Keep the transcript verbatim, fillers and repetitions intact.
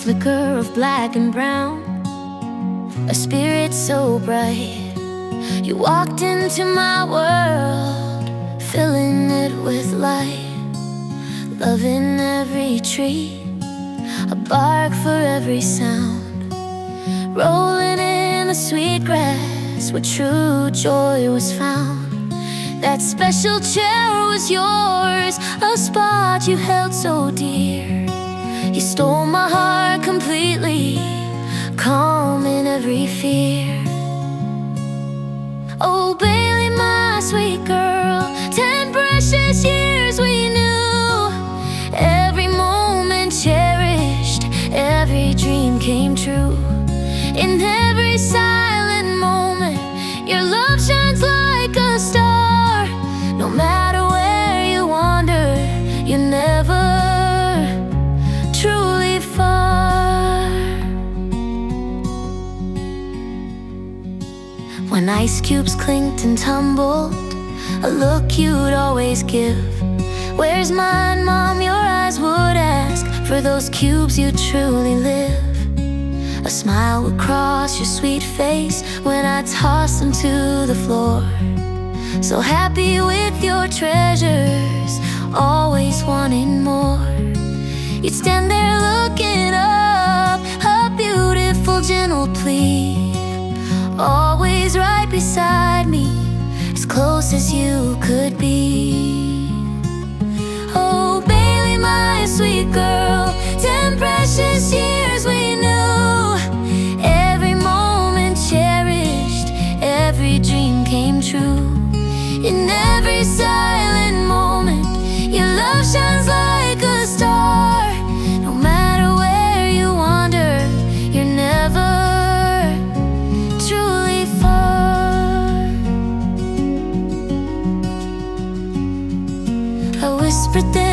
flicker of black and brown, a spirit so bright. You walked into my world, filling it with light. Loving every tree, a bark for every sound, rolling in the sweet grass where true joy was found. That special chair was yours, a spot you held so dear. You stole my heart completely, calming every fear. Oh Bailey, my sweet girl, ten precious years we knew. Every moment cherished, every dream came true. In every silent moment, your love shines like a star. No matter where you wander, you're never truly far. When ice cubes clinked and tumbled, a look you'd always give. Where's mine, Mom? Your eyes would ask. For those cubes you truly live. A smile would cross your sweet face when I tossed them to the floor. So happy with your treasures, always wanting more. You'd stand there looking up, a beautiful gentle plea. Always right beside me, as close as you could be. Oh Bailey, my sweet girl, ten precious years we knew. Every moment cherished, every dream came true. In every silent moment, your love shines like a star. No matter where you wander, you're never truly far. I whispered there